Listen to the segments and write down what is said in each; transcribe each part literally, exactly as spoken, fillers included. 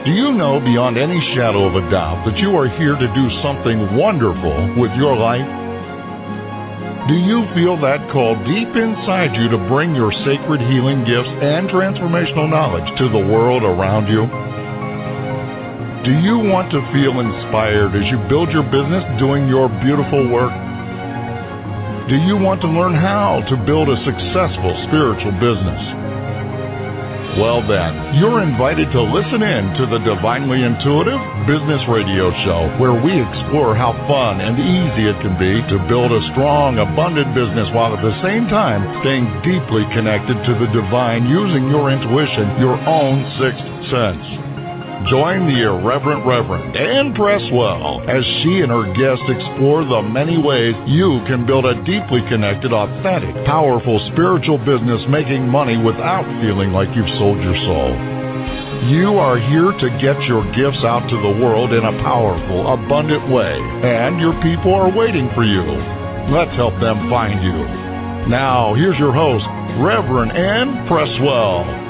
Do you know beyond any shadow of a doubt that you are here to do something wonderful with your life? Do you feel that call deep inside you to bring your sacred healing gifts and transformational knowledge to the world around you? Do you want to feel inspired as you build your business doing your beautiful work? Do you want to learn how to build a successful spiritual business? Well then, you're invited to listen in to the Divinely Intuitive Business Radio Show, where we explore how fun and easy it can be to build a strong, abundant business while at the same time staying deeply connected to the divine using your intuition, your own sixth sense. Join the irreverent Reverend Ann Presswell as she and her guests explore the many ways you can build a deeply connected, authentic, powerful spiritual business making money without feeling like you've sold your soul. You are here to get your gifts out to the world in a powerful, abundant way, and your people are waiting for you. Let's help them find you. Now, here's your host, Reverend Ann Presswell.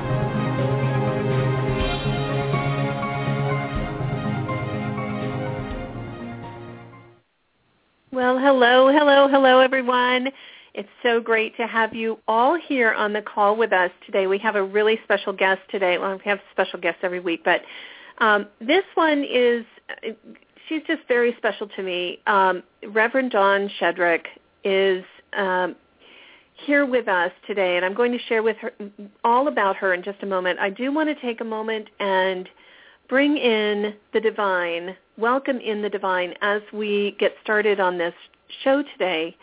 Well, hello, hello, hello, everyone. It's so great to have you all here on the call with us today. We have a really special guest today. Well, we have special guests every week, but um, this one is, she's just very special to me. Um, Reverend Dawn Shedrick is um, here with us today, and I'm going to share with her all about her in just a moment. I do want to take a moment and bring in the divine, welcome in the divine as we get started on this show today,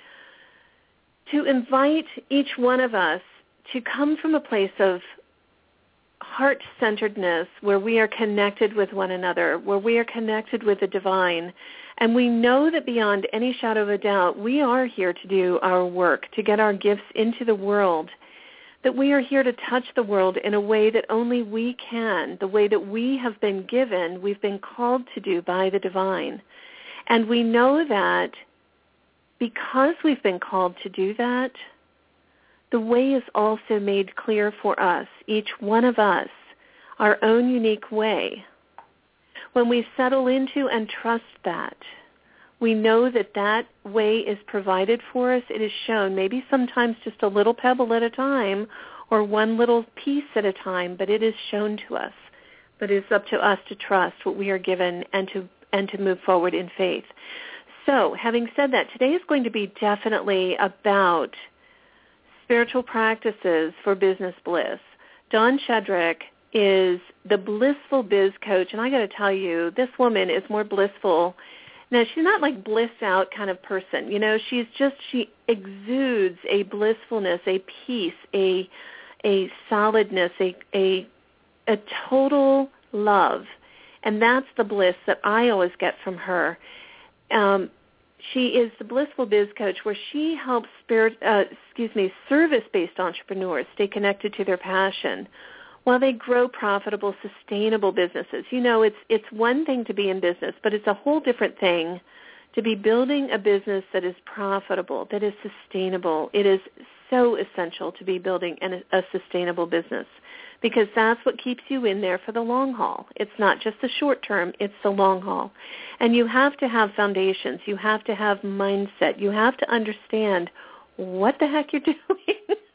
to invite each one of us to come from a place of heart-centeredness where we are connected with one another, where we are connected with the divine. And we know that beyond any shadow of a doubt, we are here to do our work, to get our gifts into the world, that we are here to touch the world in a way that only we can, the way that we have been given, we've been called to do by the divine. And we know that because we've been called to do that, the way is also made clear for us, each one of us, our own unique way. When we settle into and trust that, we know that that way is provided for us. It is shown, maybe sometimes just a little pebble at a time or one little piece at a time, but it is shown to us. But it's up to us to trust what we are given and to and to move forward in faith. So, having said that, today is going to be definitely about spiritual practices for business bliss. Dawn Shedrick is the blissful biz coach, and I got to tell you, this woman is more blissful. Now, she's not like bliss out kind of person. You know, she's just, she exudes a blissfulness, a peace, a a solidness, a a a total love. And that's the bliss that I always get from her. Um, she is the blissful biz coach where she helps spirit, uh, excuse me, service-based entrepreneurs stay connected to their passion while they grow profitable, sustainable businesses. You know, it's it's one thing to be in business, but it's a whole different thing to be building a business that is profitable, that is sustainable. It is so essential to be building an, a sustainable business because that's what keeps you in there for the long haul. It's not just the short term, it's the long haul. And you have to have foundations. You have to have mindset. You have to understand what the heck you're doing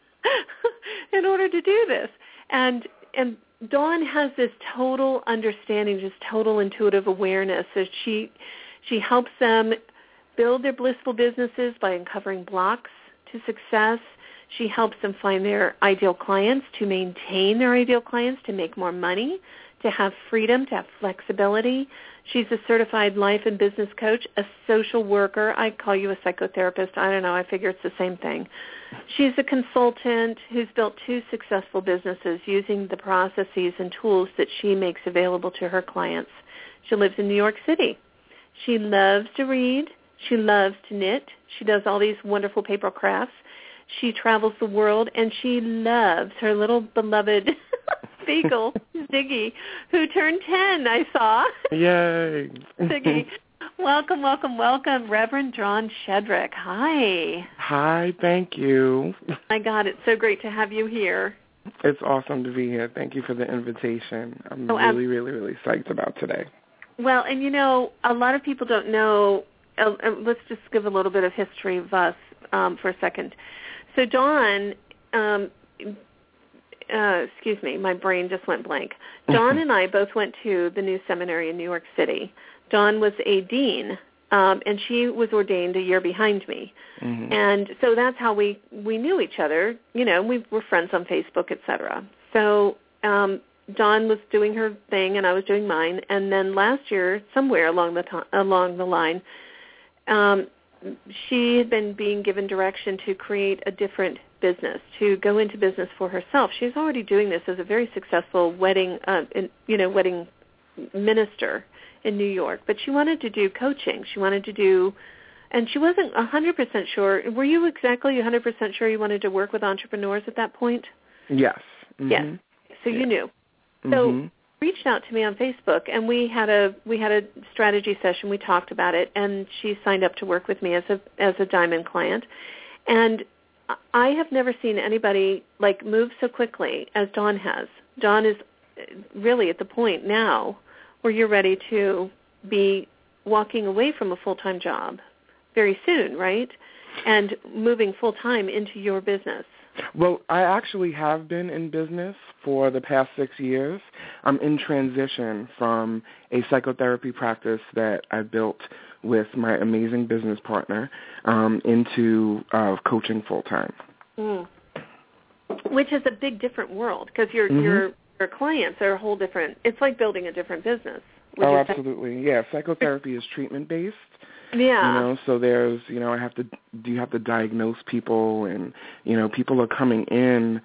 in order to do this. And and Dawn has this total understanding, just total intuitive awareness. So she she helps them build their blissful businesses by uncovering blocks to success. She helps them find their ideal clients, to maintain their ideal clients, to make more money, to have freedom, to have flexibility. She's a certified life and business coach, a social worker. I call you a psychotherapist. I don't know. I figure it's the same thing. She's a consultant who's built two successful businesses using the processes and tools that she makes available to her clients. She lives in New York City. She loves to read. She loves to knit. She does all these wonderful paper crafts. She travels the world, and she loves her little beloved beagle, Ziggy, who turned ten, I saw. Yay. Ziggy. Welcome, welcome, welcome, Reverend Dawn Shedrick. Hi. Hi, thank you. My God, it's so great to have you here. It's awesome to be here. Thank you for the invitation. I'm oh, really, really, really psyched about today. Well, and you know, a lot of people don't know. Uh, uh, let's just give a little bit of history of us um, for a second. So Dawn, um, uh, excuse me, my brain just went blank. Dawn and I both went to the New Seminary in New York City. Dawn was a dean, um, and she was ordained a year behind me. Mm-hmm. And so that's how we, we knew each other. You know, we were friends on Facebook, et cetera. So um, Dawn was doing her thing, and I was doing mine. And then last year, somewhere along the to- along the line, um, she had been being given direction to create a different business, to go into business for herself. She's already doing this as a very successful wedding, uh, in, you know, wedding minister in New York. But she wanted to do coaching. She wanted to do, and she wasn't one hundred percent sure. Were you exactly one hundred percent sure you wanted to work with entrepreneurs at that point? Yes. Mm-hmm. Yes. So yes. You knew. So mm-hmm. reached out to me on Facebook, and we had a we had a strategy session. We talked about it, and she signed up to work with me as a as a diamond client. And I have never seen anybody like move so quickly as Dawn has. Dawn is really at the point now where you're ready to be walking away from a full-time job very soon, right? And moving full-time into your business. Well, I actually have been in business for the past six years. I'm in transition from a psychotherapy practice that I built with my amazing business partner um, into uh, coaching full-time. Mm. Which is a big different world because your mm-hmm. your your clients are a whole different, it's like building a different business. Oh, absolutely. Yeah, psychotherapy is treatment-based. Yeah. You know, so there's, you know, I have to, do you have to diagnose people, and, you know, people are coming in.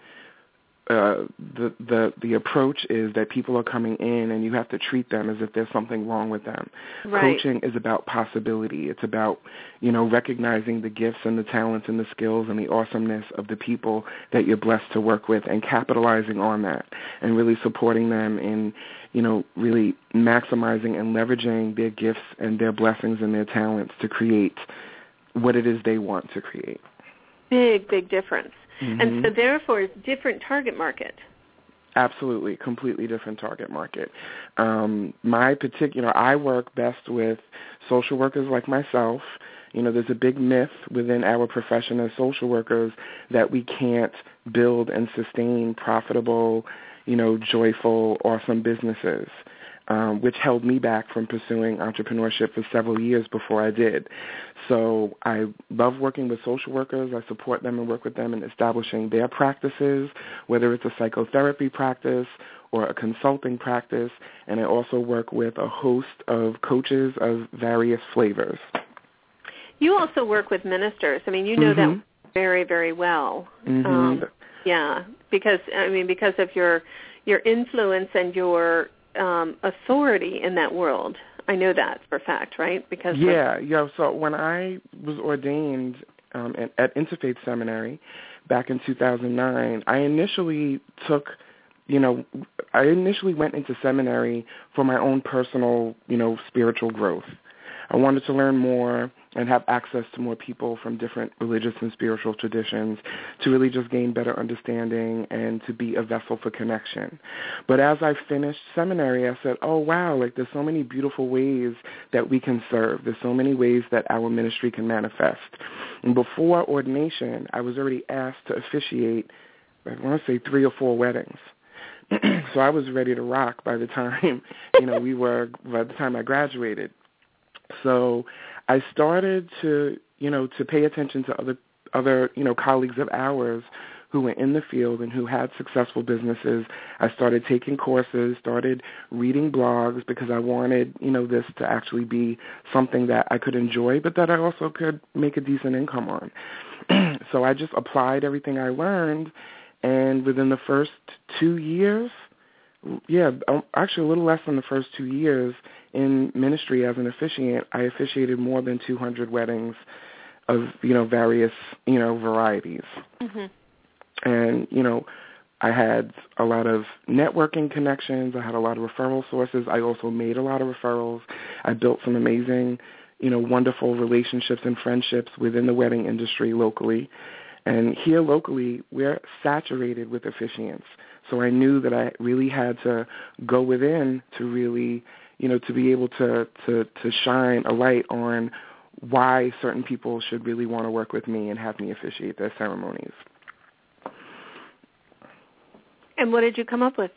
Uh, the the the approach is that people are coming in, and you have to treat them as if there's something wrong with them. Right. Coaching is about possibility. It's about, you know, recognizing the gifts and the talents and the skills and the awesomeness of the people that you're blessed to work with, and capitalizing on that, and really supporting them in, you know, really maximizing and leveraging their gifts and their blessings and their talents to create what it is they want to create. Big, big difference. Mm-hmm. And so therefore it's different target market. Absolutely, completely different target market. Um, my particular, I work best with social workers like myself. You know, there's a big myth within our profession as social workers that we can't build and sustain profitable, you know, joyful, awesome businesses, um, which held me back from pursuing entrepreneurship for several years before I did. So I love working with social workers. I support them and work with them in establishing their practices, whether it's a psychotherapy practice or a consulting practice, and I also work with a host of coaches of various flavors. You also work with ministers. I mean, you know mm-hmm. that very, very well. Mm-hmm. Um, yeah, because I mean, because of your your influence and your um, authority in that world. I know that for a fact, right? Because yeah, of- yeah. So when I was ordained um, at, at Interfaith Seminary back in two thousand nine, I initially took, you know, I initially went into seminary for my own personal, you know, spiritual growth. I wanted to learn more and have access to more people from different religious and spiritual traditions to really just gain better understanding and to be a vessel for connection. But as I finished seminary, I said, oh, wow, like there's so many beautiful ways that we can serve. There's so many ways that our ministry can manifest. And before ordination, I was already asked to officiate, I want to say three or four weddings. So I was ready to rock by the time, you know, we were, by the time I graduated. So I started to, you know, to pay attention to other, other, you know, colleagues of ours who were in the field and who had successful businesses. I started taking courses, started reading blogs because I wanted, you know, this to actually be something that I could enjoy, but that I also could make a decent income on. So I just applied everything I learned, and within the first two years, yeah, actually a little less than the first two years in ministry as an officiant, I officiated more than two hundred weddings of, you know, various, you know, varieties. Mm-hmm. And, you know, I had a lot of networking connections. I had a lot of referral sources. I also made a lot of referrals. I built some amazing, you know, wonderful relationships and friendships within the wedding industry locally. And here locally, we're saturated with officiants. So I knew that I really had to go within to really, you know, to be able to, to, to shine a light on why certain people should really want to work with me and have me officiate their ceremonies. And what did you come up with?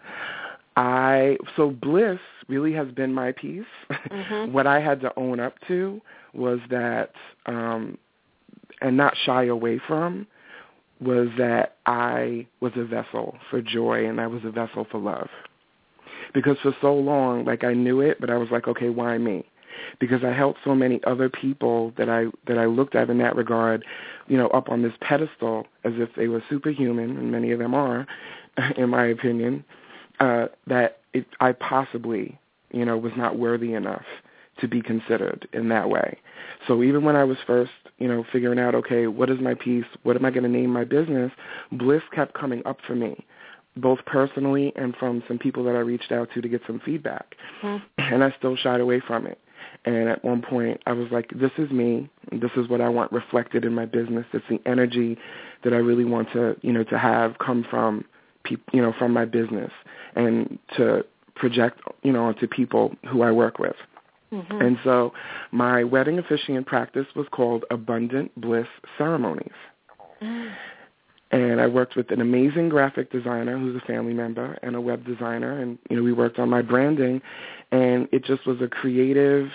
I so bliss really has been my piece. Mm-hmm. What I had to own up to was that, um, and not shy away from, was that I was a vessel for joy and I was a vessel for love. Because for so long, like I knew it, but I was like, okay, why me? Because I helped so many other people that I that I looked at in that regard, you know, up on this pedestal as if they were superhuman, and many of them are, in my opinion. Uh, that it, I possibly, you know, was not worthy enough to be considered in that way. So even when I was first, you know, figuring out, okay, what is my piece? What am I going to name my business? Bliss kept coming up for me, both personally and from some people that I reached out to to get some feedback. Mm-hmm. And I still shied away from it. And at one point, I was like, this is me. This is what I want reflected in my business. It's the energy that I really want to, you know, to have come from you know, from my business and to project, you know, onto people who I work with. Mm-hmm. And so my wedding officiant practice was called Abundant Bliss Ceremonies. Mm. And I worked with an amazing graphic designer who's a family member and a web designer. And, you know, we worked on my branding. And it just was a creative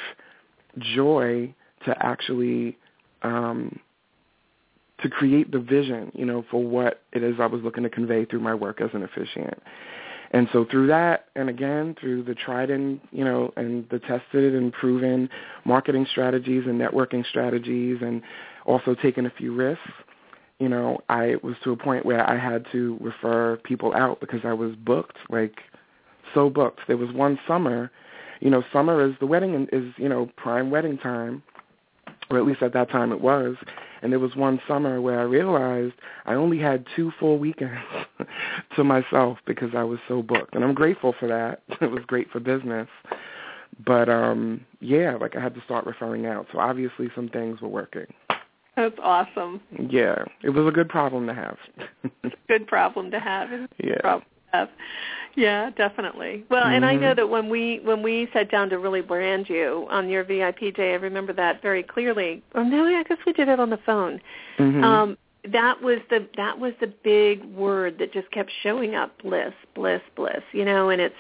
joy to actually um to create the vision, you know, for what it is I was looking to convey through my work as an officiant. And so through that, and again, through the tried and, you know, and the tested and proven marketing strategies and networking strategies and also taking a few risks, you know, I was to a point where I had to refer people out because I was booked, like so booked. There was one summer, you know, summer is the wedding is, you know, prime wedding time, or at least at that time it was. And there was one summer where I realized I only had two full weekends to myself because I was so booked. And I'm grateful for that. It was great for business. But, um, yeah, like I had to start referring out. So obviously some things were working. That's awesome. Yeah, it was a good problem to have. Good problem to have. Yeah. Problem to have. Yeah, definitely. Well, mm-hmm. And I know that when we when we sat down to really brand you on your V I P day, I remember that very clearly. Or no, I guess we did it on the phone. Mm-hmm. Um, that was the that was the big word that just kept showing up: bliss, bliss, bliss. You know, and it's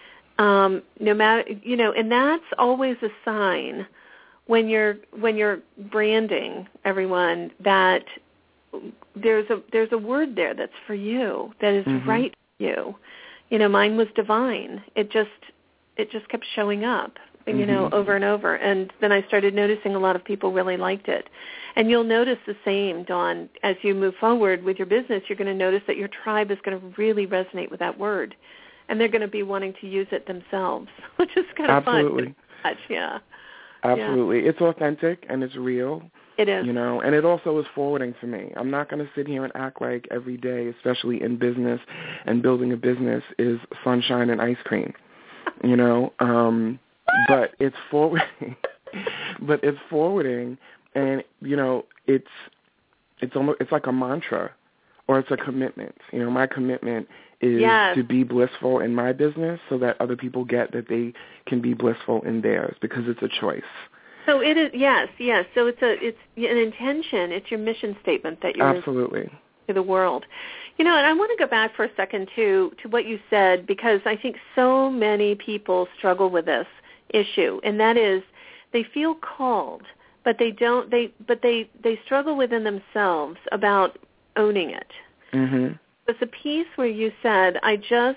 um, no matter you know, and that's always a sign when you're when you're branding everyone that there's a there's a word there that's for you, that is mm-hmm. right for you. You know, mine was divine. It just it just kept showing up, you mm-hmm. know, over and over. And then I started noticing a lot of people really liked it. And you'll notice the same, Dawn, as you move forward with your business. You're going to notice that your tribe is going to really resonate with that word, and they're going to be wanting to use it themselves, which is kind of Absolutely. fun. Yeah. Absolutely. Yeah. It's authentic and it's real. It is. You know, and it also is forwarding for me. I'm not going to sit here and act like every day, especially in business and building a business, is sunshine and ice cream, you know. Um, but it's forwarding. but it's forwarding, and, you know, it's it's almost it's like a mantra or it's a commitment. You know, my commitment is yes. to be blissful in my business so that other people get that they can be blissful in theirs, because it's a choice. So it is, yes, yes. So it's a, it's an intention. It's your mission statement that you're absolutely to the world. You know, and I want to go back for a second to to what you said, because I think so many people struggle with this issue, and that is they feel called, but they don't. They but they they struggle within themselves about owning it. Mm-hmm. There's a piece where you said, "I just."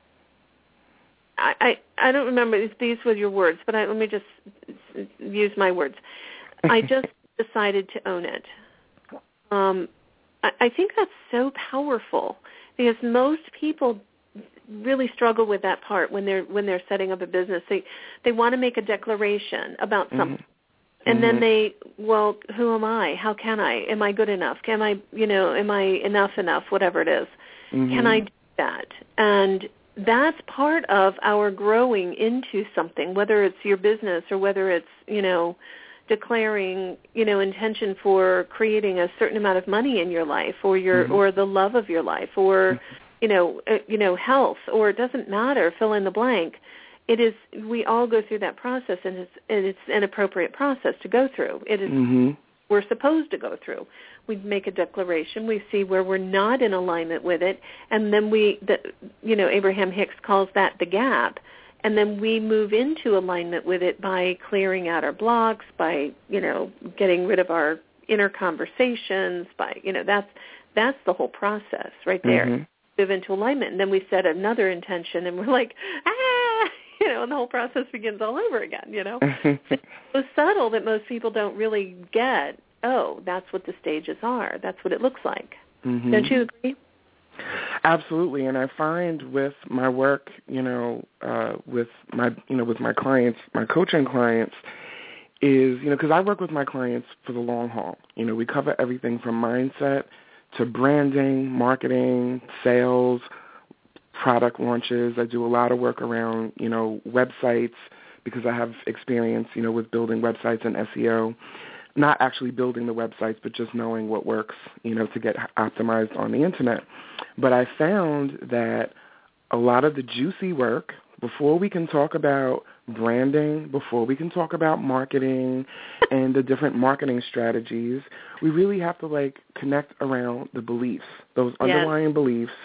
I, I, I don't remember if these were your words, but I, let me just use my words. I just decided to own it. Um, I, I think that's so powerful, because most people really struggle with that part when they're when they're setting up a business. They they want to make a declaration about something, mm-hmm. and mm-hmm. then they, well, who am I? How can I? Am I good enough? Can I, you know, am I enough enough? Whatever it is, mm-hmm. can I do that? And that's part of our growing into something, whether it's your business or whether it's, you know, declaring, you know, intention for creating a certain amount of money in your life, or your mm-hmm. or the love of your life, or you know, uh, you know, health, or it doesn't matter, fill in the blank. It is. We all go through that process, and it's it's an appropriate process to go through. It is. Mm-hmm. We're supposed to go through. We make a declaration. We see where we're not in alignment with it, and then we, the, you know, Abraham Hicks calls that the gap. And then we move into alignment with it by clearing out our blocks, by, you know, getting rid of our inner conversations, by, you know, that's that's the whole process right there. Mm-hmm. Move into alignment. And then we set another intention, and we're like, ah, you know, and the whole process begins all over again, you know. It's so subtle that most people don't really get, oh, that's what the stages are. That's what it looks like. Mm-hmm. Don't you agree? Absolutely, and I find with my work, you know, uh, with my, you know, with my clients, my coaching clients, is, you know, because I work with my clients for the long haul. You know, we cover everything from mindset to branding, marketing, sales, product launches. I do a lot of work around, you know, websites because I have experience, you know, with building websites and S E O. Not actually building the websites, but just knowing what works, you know, to get optimized on the internet. But I found that a lot of the juicy work, before we can talk about branding, before we can talk about marketing and the different marketing strategies, we really have to, like, connect around the beliefs, those yeah. underlying beliefs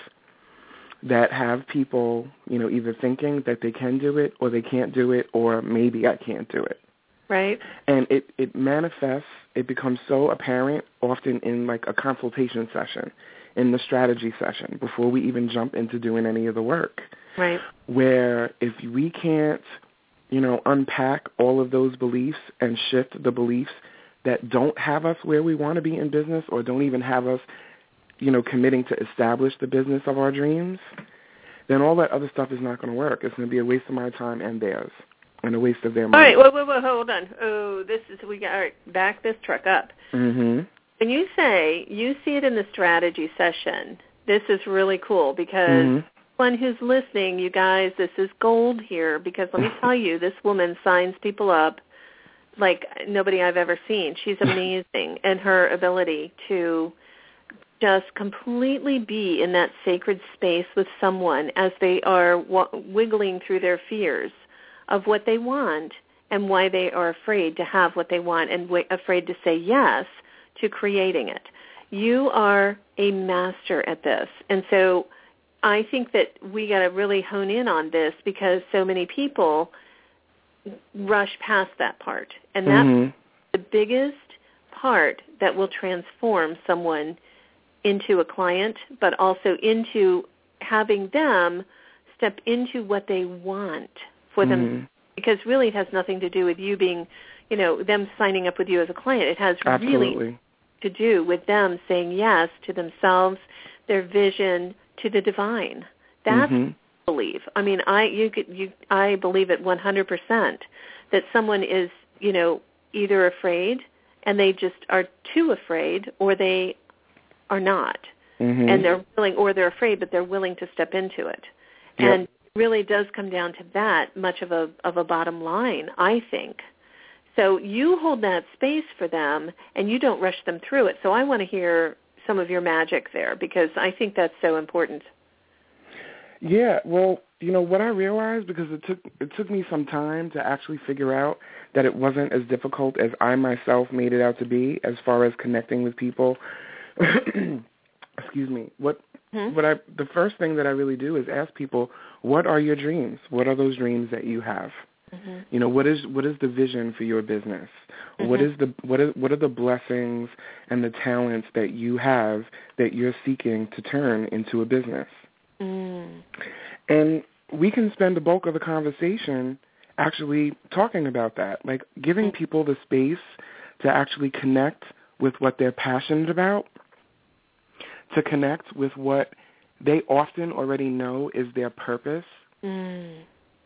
that have people, you know, either thinking that they can do it or they can't do it, or maybe I can't do it. Right. And it, it manifests, it becomes so apparent often in like a consultation session, in the strategy session, before we even jump into doing any of the work. Right. Where if we can't, you know, unpack all of those beliefs and shift the beliefs that don't have us where we want to be in business, or don't even have us, you know, committing to establish the business of our dreams, then all that other stuff is not going to work. It's going to be a waste of my time and theirs. And a waste of their money. All right, wait, wait, wait, hold on. Oh, this is, we got, all right, back this truck up. Mm-hmm. When you say you see it in the strategy session, this is really cool, because mm-hmm. anyone who's listening, you guys, this is gold here, because let me tell you, this woman signs people up like nobody I've ever seen. She's amazing in her ability to just completely be in that sacred space with someone as they are w- wiggling through their fears of what they want and why they are afraid to have what they want and w- afraid to say yes to creating it. You are a master at this. And so I think that we got to really hone in on this, because so many people rush past that part. And that's mm-hmm. the biggest part that will transform someone into a client, but also into having them step into what they want for them, mm-hmm. because really it has nothing to do with you being, you know, them signing up with you as a client. It has Absolutely. really to do with them saying yes to themselves, their vision, to the divine. That's mm-hmm. what I believe. I mean, I you could you I believe it one hundred percent that someone is, you know, either afraid and they just are too afraid, or they are not, mm-hmm. and they're willing, or they're afraid but they're willing to step into it, yep. and really does come down to that much of a of a bottom line, I think. So you hold that space for them, and you don't rush them through it. So I want to hear some of your magic there, because I think that's so important. Yeah, well, you know, what I realized, because it took it took me some time to actually figure out that it wasn't as difficult as I myself made it out to be, as far as connecting with people. Excuse me. What Hmm? What I the first thing that I really do is ask people, what are your dreams? What are those dreams that you have? Mm-hmm. You know, what is what is the vision for your business? Mm-hmm. What is the what is what are the blessings and the talents that you have that you're seeking to turn into a business? Mm. And we can spend the bulk of the conversation actually talking about that, like giving people the space to actually connect with what they're passionate about, to connect with what they often already know is their purpose. Mm.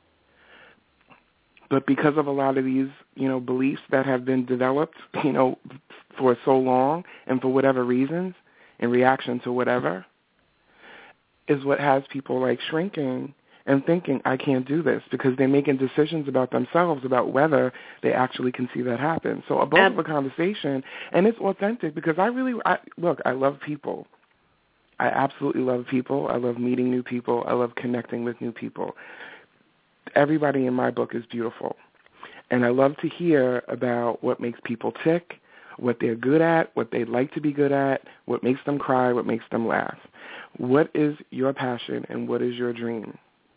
But because of a lot of these, you know, beliefs that have been developed, you know, for so long and for whatever reasons, in reaction to whatever, is what has people like shrinking and thinking, I can't do this, because they're making decisions about themselves about whether they actually can see that happen. So a both of a conversation, and it's authentic, because I really, I, look, I love people. I absolutely love people. I love meeting new people. I love connecting with new people. Everybody in my book is beautiful. And I love to hear about what makes people tick, what they're good at, what they like to be good at, what makes them cry, what makes them laugh. What is your passion and what is your dream?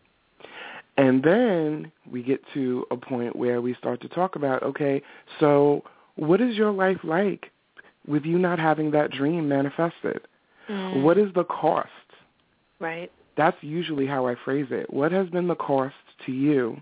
And then we get to a point where we start to talk about, okay, so what is your life like with you not having that dream manifested? Mm. What is the cost? Right. That's usually how I phrase it. What has been the cost to you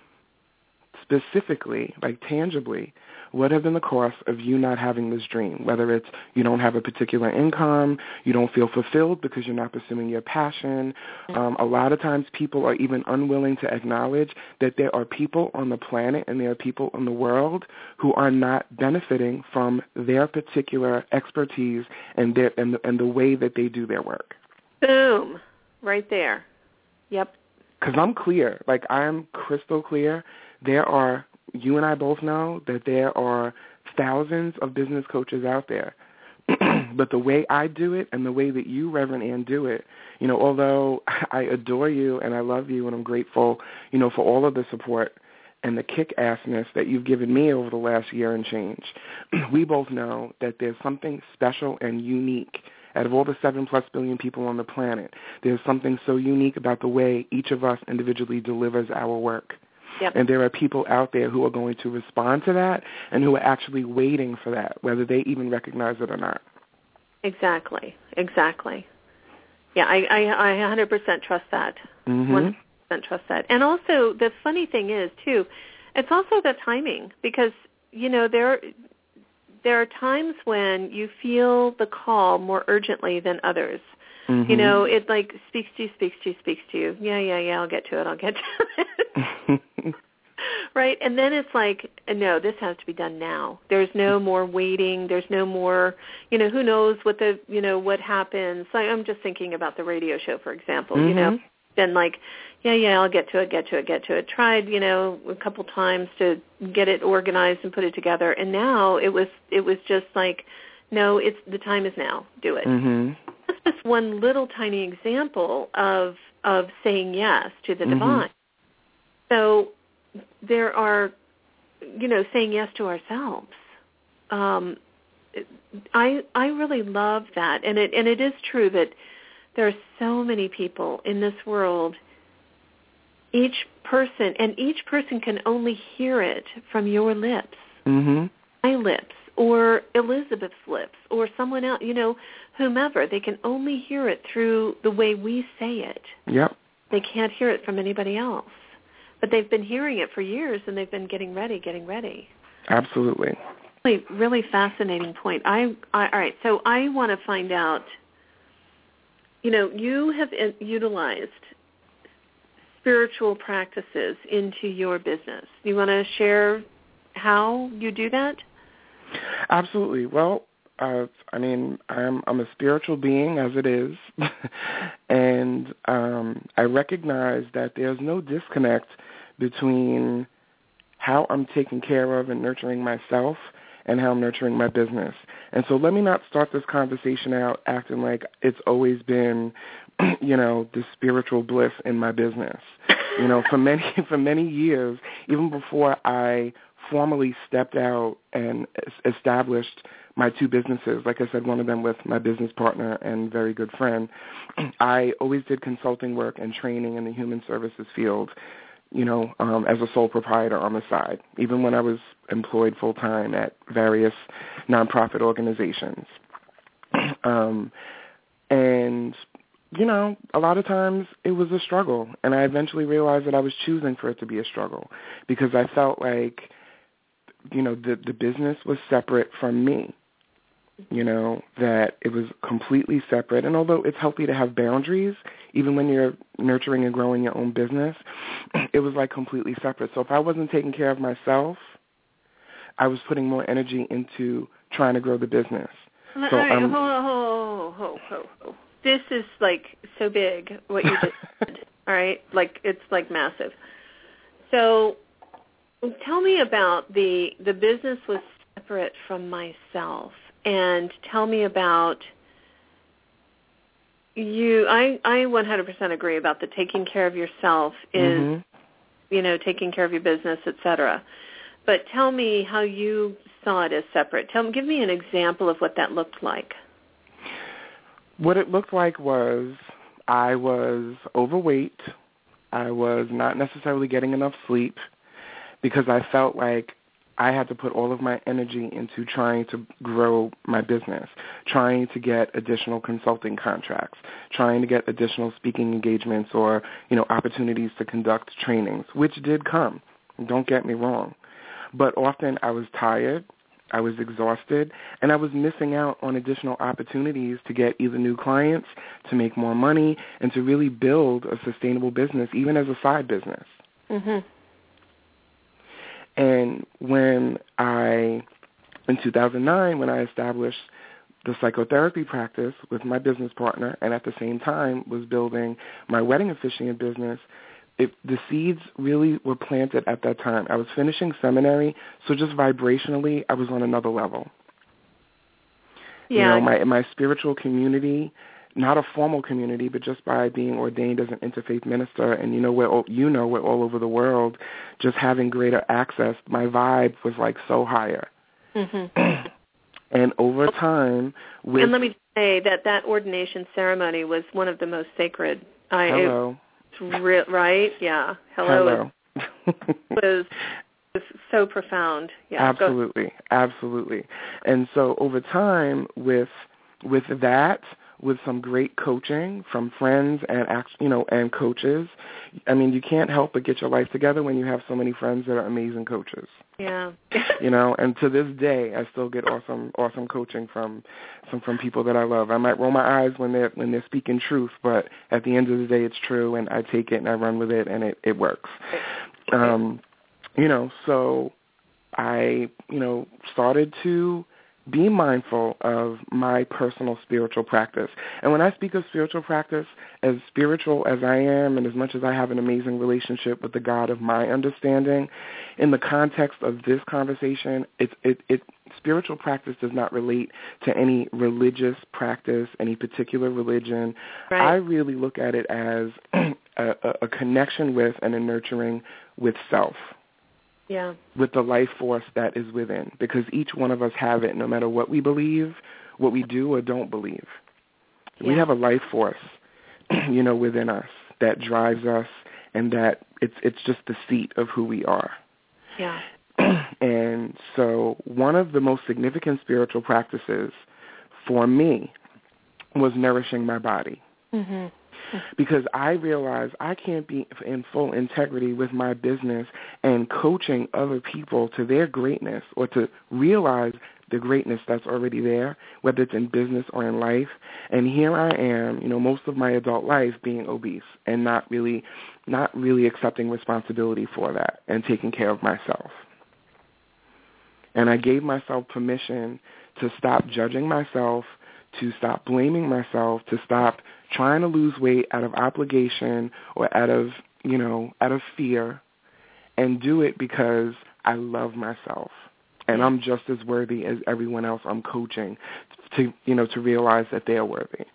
specifically, like tangibly? What have been the costs of you not having this dream? Whether it's you don't have a particular income, you don't feel fulfilled because you're not pursuing your passion. Um, a lot of times people are even unwilling to acknowledge that there are people on the planet and there are people in the world who are not benefiting from their particular expertise and, their, and, the, and the way that they do their work. Boom. Right there. Yep. Because I'm clear. Like, I'm crystal clear. There are... You and I both know that there are thousands of business coaches out there. But the way I do it and the way that you, Reverend Ann, do it, you know, although I adore you and I love you and I'm grateful, you know, for all of the support and the kick-assness that you've given me over the last year and change, we both know that there's something special and unique. Out of all the seven plus billion people on the planet, there's something so unique about the way each of us individually delivers our work. Yep. And there are people out there who are going to respond to that and who are actually waiting for that, whether they even recognize it or not. Exactly. Exactly. Yeah, I, I, I one hundred percent trust that. Mm-hmm. one hundred percent trust that. And also, the funny thing is, too, it's also the timing, because, you know, there, there are times when you feel the call more urgently than others. Mm-hmm. You know, it like speaks to you, speaks to you, speaks to you. Yeah, yeah, yeah, I'll get to it, I'll get to it. Right? And then it's like, no, this has to be done now. There's no more waiting. There's no more, you know, who knows what the, you know, what happens. So I'm just thinking about the radio show, for example, mm-hmm. you know, been like, yeah, yeah, I'll get to it, get to it, get to it. Tried, you know, a couple times to get it organized and put it together. And now it was, it was just like, no, it's, the time is now. Do it. Mm-hmm. That's just one little tiny example of, of saying yes to the mm-hmm. divine. So there are, you know, saying yes to ourselves. Um, I I really love that, and it and it is true that there are so many people in this world. Each person, and each person can only hear it from your lips, mm-hmm. my lips, or Elizabeth's lips, or someone else, you know, whomever. They can only hear it through the way we say it. Yep. They can't hear it from anybody else. But they've been hearing it for years, and they've been getting ready, getting ready. Absolutely. Really, really fascinating point. I, I all right, so I want to find out, you know, you have utilized spiritual practices into your business. You want to share how you do that? Absolutely. Well, uh, I mean, I'm I'm a spiritual being as it is, and um, I recognize that there's no disconnect between how I'm taking care of and nurturing myself and how I'm nurturing my business. And so let me not start this conversation out acting like it's always been, you know, the spiritual bliss in my business. You know, for many for many years, even before I formally stepped out and established my two businesses, like I said, one of them with my business partner and very good friend, I always did consulting work and training in the human services field, you know, um, as a sole proprietor on the side, even when I was employed full-time at various nonprofit organizations. um, and, you know, a lot of times it was a struggle, and I eventually realized that I was choosing for it to be a struggle because I felt like, you know, the, the business was separate from me, you know, that it was completely separate. And although it's healthy to have boundaries, even when you're nurturing and growing your own business, it was like completely separate. So if I wasn't taking care of myself, I was putting more energy into trying to grow the business. So, so right, um, ho, ho, ho, ho, ho. This is like so big, what you just said. All right, like it's like massive. So tell me about the the business was separate from myself, and tell me about you. I, I one hundred percent agree about the taking care of yourself is, mm-hmm. you know, taking care of your business, et cetera. But tell me how you saw it as separate. Tell me, give me an example of what that looked like. What it looked like was I was overweight. I was not necessarily getting enough sleep because I felt like I had to put all of my energy into trying to grow my business, trying to get additional consulting contracts, trying to get additional speaking engagements or, you know, opportunities to conduct trainings, which did come. Don't get me wrong. But often I was tired, I was exhausted, and I was missing out on additional opportunities to get either new clients, to make more money, and to really build a sustainable business, even as a side business. Mm-hmm. And when I, in two thousand nine, when I established the psychotherapy practice with my business partner and at the same time was building my wedding officiant business, it, the seeds really were planted at that time. I was finishing seminary, so just vibrationally, I was on another level. Yeah. You know, my my spiritual community, not a formal community, but just by being ordained as an interfaith minister, and you know, we're you know, we're all over the world, just having greater access. My vibe was like so higher. Mm-hmm. And over time, with and let me say that that ordination ceremony was one of the most sacred. I, hello. Re- right? Yeah. Hello. Hello. was, was so profound. Yeah. Absolutely. Absolutely. And so over time with with that, with some great coaching from friends and you know and coaches, I mean, you can't help but get your life together when you have so many friends that are amazing coaches. Yeah. You know, and to this day, I still get awesome, awesome coaching from, from, from people that I love. I might roll my eyes when they're when they're speaking truth, but at the end of the day, it's true, and I take it and I run with it, and it, it works. Um, you know, so I, you know, started to be mindful of my personal spiritual practice. And when I speak of spiritual practice, as spiritual as I am and as much as I have an amazing relationship with the God of my understanding, in the context of this conversation, it, it, it, spiritual practice does not relate to any religious practice, any particular religion. Right. I really look at it as a, a connection with and a nurturing with self. Yeah. With the life force that is within, because each one of us have it no matter what we believe, what we do or don't believe. Yeah. We have a life force, you know, within us that drives us, and that it's it's just the seat of who we are. Yeah. And so one of the most significant spiritual practices for me was nourishing my body. Mm-hmm. Because I realized I can't be in full integrity with my business and coaching other people to their greatness or to realize the greatness that's already there, whether it's in business or in life. And here I am, you know, most of my adult life being obese and not really, not really accepting responsibility for that and taking care of myself. And I gave myself permission to stop judging myself, to stop blaming myself, to stop trying to lose weight out of obligation or out of, you know, out of fear, and do it because I love myself. And I'm just as worthy as everyone else I'm coaching to, you know, to realize that they're worthy.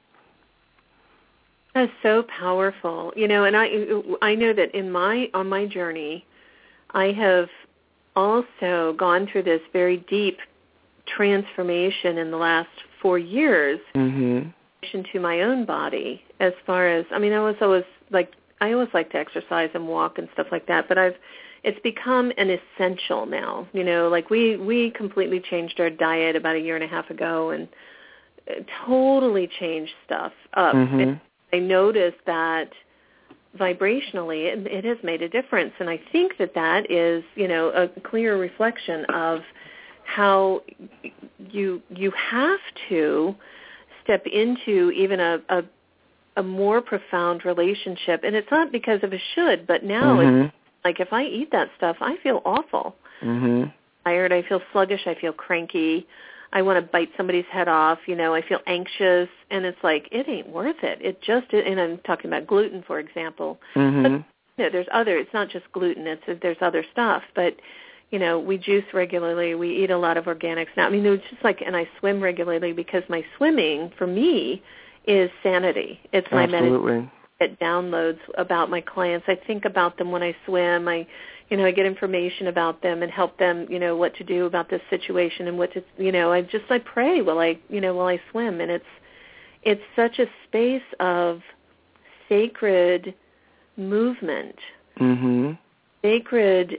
That's so powerful. You know, and I I know that in my on my journey, I have also gone through this very deep transformation in the last four years. Mm-hmm. To my own body, as far as I mean, I was always like I always like to exercise and walk and stuff like that, but I've it's become an essential now. You know, like we we completely changed our diet about a year and a half ago, and totally changed stuff up. Mm-hmm. And I noticed that vibrationally, it, it has made a difference, and I think that that is, you know, a clear reflection of how you you have to step into even a, a a more profound relationship. And it's not because of a should, but now mm-hmm. it's like if I eat that stuff, I feel awful. Mm-hmm. Tired, I feel sluggish, I feel cranky. I want to bite somebody's head off, you know, I feel anxious, and it's like, it ain't worth it. It just, and I'm talking about gluten, for example. Mm-hmm. But, you know, there's other, it's not just gluten, it's there's other stuff, but, you know, we juice regularly, we eat a lot of organics now. I mean, it's just like, and I swim regularly because my swimming, for me, is sanity. It's my meditation. It downloads about my clients. I think about them when I swim. I, you know, I get information about them and help them, you know, what to do about this situation and what to, you know, I just, I pray while I, you know, while I swim. And it's, it's such a space of sacred movement, mm-hmm. sacred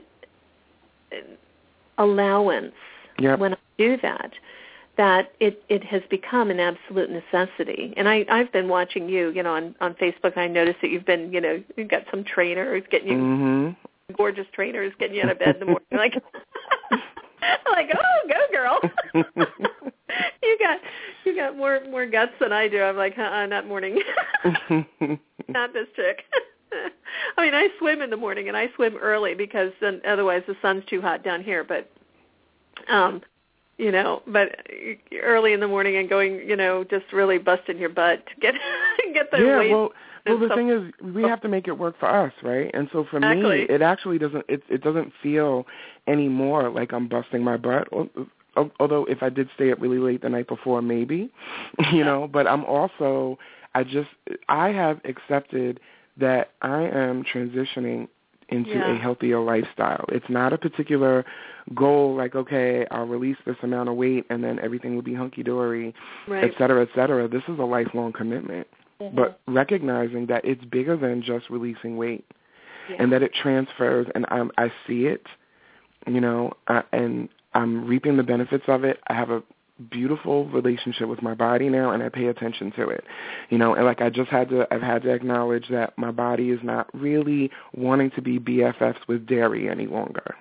allowance yep. when I do that. That it, it has become an absolute necessity. And I, I've been watching you, you know, on, on Facebook. I noticed that you've been, you know, you've got some trainers getting you, mm-hmm. gorgeous trainers getting you out of bed in the morning. Like, I'm like, oh, go girl. you got you got more more guts than I do. I'm like, uh-uh, not morning. Not this chick. I mean, I swim in the morning, and I swim early because then otherwise the sun's too hot down here. But, um, you know, but early in the morning and going, you know, just really busting your butt to get get the yeah, weight. well, well, the stuff. thing is, we have to make it work for us, right? And so for exactly. me, it actually doesn't. It it doesn't feel anymore like I'm busting my butt. Although if I did stay up really late the night before, maybe, you know. But I'm also, I just, I have accepted that I am transitioning into yeah. a healthier lifestyle. It's not a particular goal like, okay, I'll release this amount of weight and then everything will be hunky-dory, right. et cetera, et cetera. This is a lifelong commitment. Mm-hmm. But recognizing that it's bigger than just releasing weight yeah. and that it transfers, and I'm, I see it, you know, uh, and I'm reaping the benefits of it. I have a beautiful relationship with my body now, and I pay attention to it, you know. And like I just had to, I've had to acknowledge that my body is not really wanting to be B F Fs with dairy any longer.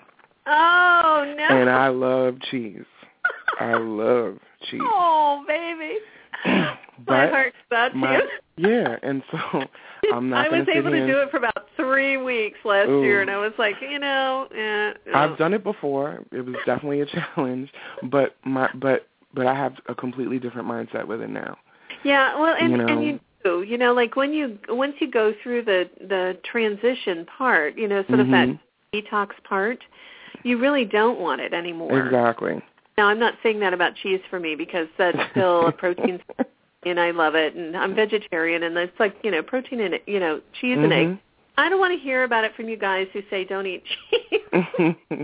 Oh no! And I love cheese. I love cheese. Oh baby, but my heart goes my, out to you. Yeah, and so I'm not. I was able to in, do it for about three weeks last ooh. year, and I was like, you know, eh, no. I've done it before. It was definitely a challenge, but my but. But I have a completely different mindset with it now. Yeah, well, and you know? and you do, you know, like when you once you go through the the transition part, you know, sort mm-hmm. of that detox part, you really don't want it anymore. Exactly. Now, I'm not saying that about cheese for me because that's still a protein, and I love it, and I'm vegetarian, and it's like, you know, protein and, you know, cheese mm-hmm. and eggs. I don't want to hear about it from you guys who say don't eat cheese.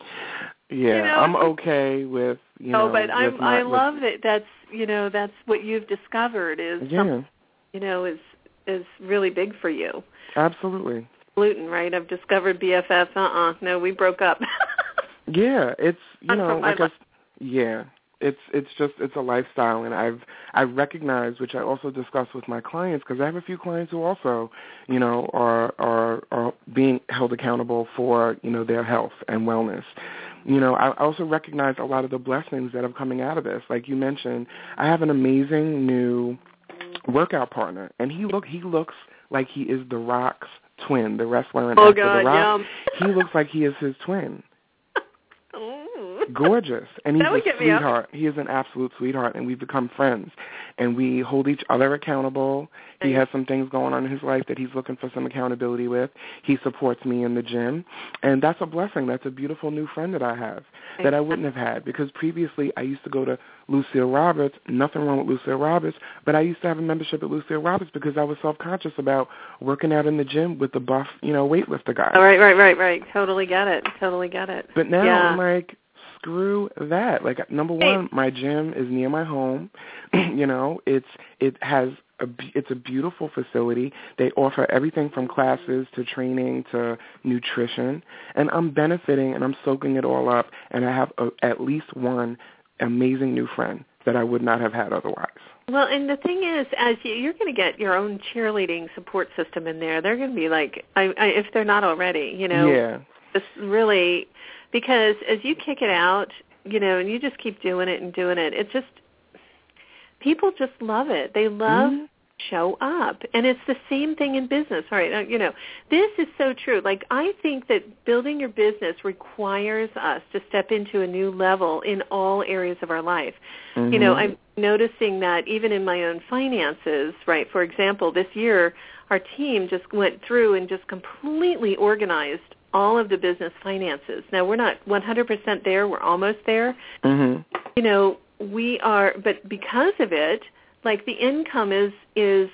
Yeah, you know? I'm okay with, you know. Oh, but I'm, not, I love that that's, you know, that's what you've discovered is yeah. something, you know, is is really big for you. Absolutely. Gluten, right? I've discovered B F F. Uh-uh. No, we broke up. Yeah, it's, you Not know, like life. I, yeah. It's it's just, it's a lifestyle, and I've I've recognized, which I also discuss with my clients, because I have a few clients who also, you know, are, are are being held accountable for, you know, their health and wellness. You know, I also recognize a lot of the blessings that are coming out of this. Like you mentioned, I have an amazing new workout partner, and he look he looks like he is The Rock's twin, the wrestler and oh, actor God, The Rock. yum. He looks like he is his twin. Mm. Gorgeous. And he's That would a get me up. sweetheart. He is an absolute sweetheart, and we've become friends. And we hold each other accountable. He Nice. has some things going on in his life that he's looking for some accountability with. He supports me in the gym. And that's a blessing. That's a beautiful new friend that I have that I wouldn't have had, because previously I used to go to Lucille Roberts. Nothing wrong with Lucille Roberts, but I used to have a membership at Lucille Roberts because I was self-conscious about working out in the gym with the buff, you know, weightlifter guy. Oh, right, right, right, right. Totally get it. Totally get it. But now yeah. I'm like, screw that. Like, number one, my gym is near my home. You know, it's it has a it's a beautiful facility. They offer everything from classes to training to nutrition, and I'm benefiting and I'm soaking it all up. And I have a, at least one amazing new friend that I would not have had otherwise. Well, and the thing is, as you, you're going to get your own cheerleading support system in there. They're going to be like, I, I, if they're not already, you know, yeah, it's really, because as you kick it out, you know, and you just keep doing it and doing it, it just, people just love it. They love mm-hmm. show up. And it's the same thing in business. All right, you know, this is so true. Like, I think that building your business requires us to step into a new level in all areas of our life. Mm-hmm. You know, I'm noticing that even in my own finances, right? For example, this year, our team just went through and just completely organized all of the business finances. Now, we're not one hundred percent there. We're almost there. Mm-hmm. You know, we are, but because of it, like the income is is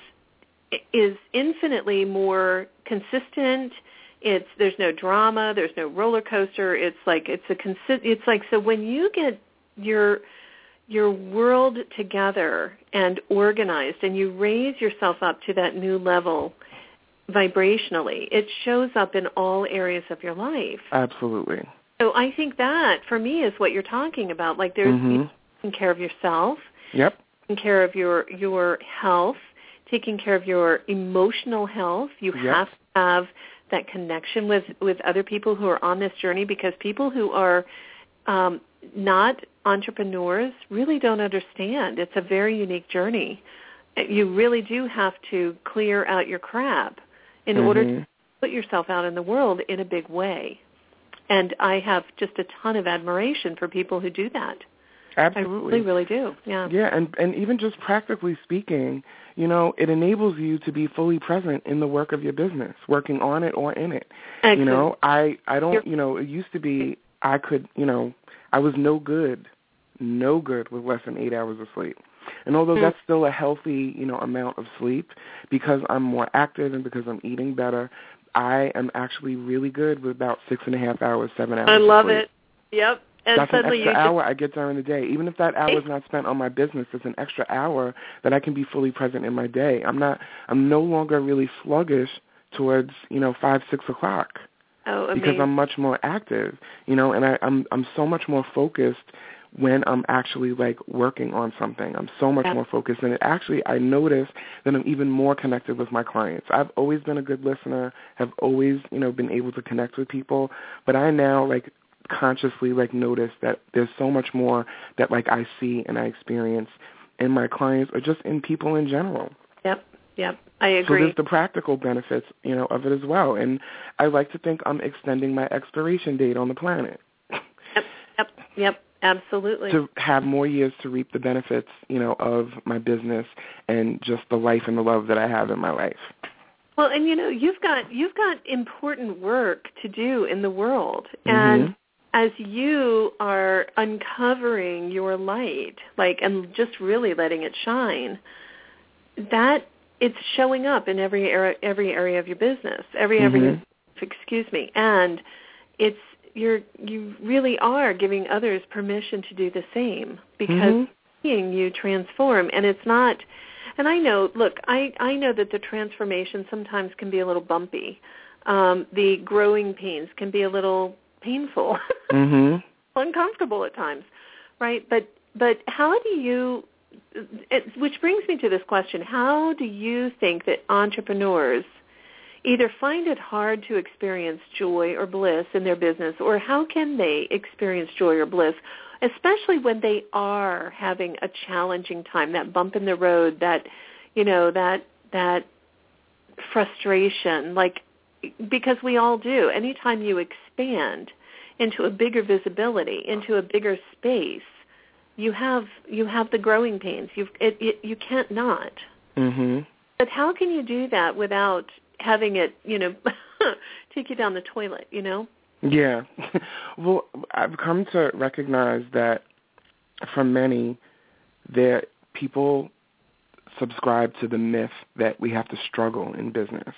is infinitely more consistent. It's there's no drama, there's no roller coaster. It's like it's a consi- it's like so when you get your your world together and organized and you raise yourself up to that new level vibrationally, it shows up in all areas of your life. Absolutely. So I think that for me is what you're talking about. Like there's mm-hmm. taking care of yourself. Yep. Taking care of your your health, taking care of your emotional health. You yep. have to have that connection with, with other people who are on this journey, because people who are um, not entrepreneurs really don't understand. It's a very unique journey. You really do have to clear out your crap in mm-hmm. order to put yourself out in the world in a big way. And I have just a ton of admiration for people who do that. Absolutely. I really, really do. Yeah. Yeah, and, and even just practically speaking, you know, it enables you to be fully present in the work of your business, working on it or in it. Excellent. You know, I, I don't, you know, it used to be I could, you know, I was no good, no good with less than eight hours of sleep. And although mm-hmm. that's still a healthy, you know, amount of sleep, because I'm more active and because I'm eating better, I am actually really good with about six and a half hours, seven hours I love of sleep. it. Yep. And that's an extra you hour I get during the day. Even if that hour is not spent on my business, it's an extra hour that I can be fully present in my day. I'm not. I'm no longer really sluggish towards, you know, five, six o'clock. Oh, amazing. Because I'm much more active, you know, and I, I'm I'm so much more focused when I'm actually like working on something. I'm so much yeah. more focused, and it actually I notice that I'm even more connected with my clients. I've always been a good listener, have always, you know, been able to connect with people, but I now like consciously like notice that there's so much more that like I see and I experience in my clients or just in people in general. Yep, yep, I agree. So there's the practical benefits, you know, of it as well. And I like to think I'm extending my expiration date on the planet. Yep, yep, yep, absolutely. To have more years to reap the benefits, you know, of my business and just the life and the love that I have in my life. Well, and you know, you've got you've got important work to do in the world, and mm-hmm. as you are uncovering your light, like, and just really letting it shine, that it's showing up in every area, every area of your business, every mm-hmm. area, excuse me, and it's you're you really are giving others permission to do the same, because mm-hmm. seeing you transform, and it's not. And I know, look, I I know that the transformation sometimes can be a little bumpy. Um, the growing pains can be a little painful, mm-hmm. uncomfortable at times, right? But but how do you, it, which brings me to this question, how do you think that entrepreneurs either find it hard to experience joy or bliss in their business, or how can they experience joy or bliss, especially when they are having a challenging time, that bump in the road, that, you know, that that frustration, like, because we all do. Anytime you expand into a bigger visibility, into a bigger space, you have you have the growing pains. You've, it, it, you can't not. Mm-hmm. But how can you do that without having it, you know, take you down the toilet, you know? Yeah. Well, I've come to recognize that for many, that people subscribe to the myth that we have to struggle in business.